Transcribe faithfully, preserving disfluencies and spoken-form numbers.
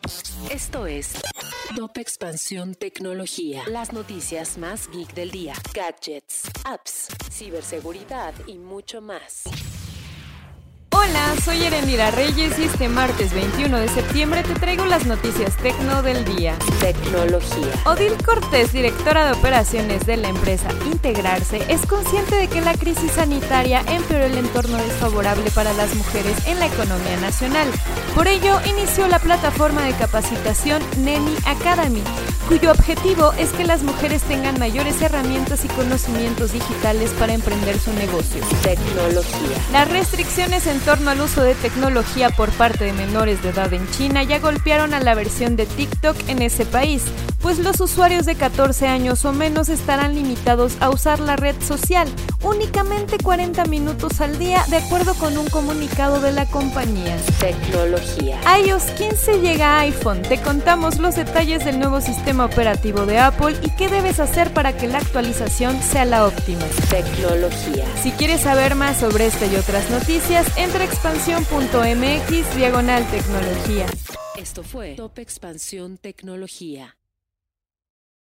Esto es Top Expansión Tecnología. Las noticias más geek del día. Gadgets, apps, ciberseguridad y mucho más. Hola, soy Erendira Reyes y este martes veintiuno de septiembre te traigo las noticias tecno del día. Tecnología. Odil Cortés, directora de operaciones de la empresa Integrarse, es consciente de que la crisis sanitaria empeoró el entorno desfavorable para las mujeres en la economía nacional. Por ello, inició la plataforma de capacitación Neni Academy, cuyo objetivo es que las mujeres tengan mayores herramientas y conocimientos digitales para emprender su negocio. Tecnología. Las restricciones en torno al uso de tecnología por parte de menores de edad en China ya golpearon a la versión de TikTok en ese país, pues los usuarios de catorce años o menos estarán limitados a usar la red social únicamente cuarenta minutos al día, de acuerdo con un comunicado de la compañía. Tecnología. iOS quince llega a iPhone. Te contamos los detalles del nuevo sistema operativo de Apple y qué debes hacer para que la actualización sea la óptima. Tecnología. Si quieres saber más sobre esta y otras noticias, entra a expansión punto m x diagonal tecnología. Esto fue Top Expansión Tecnología.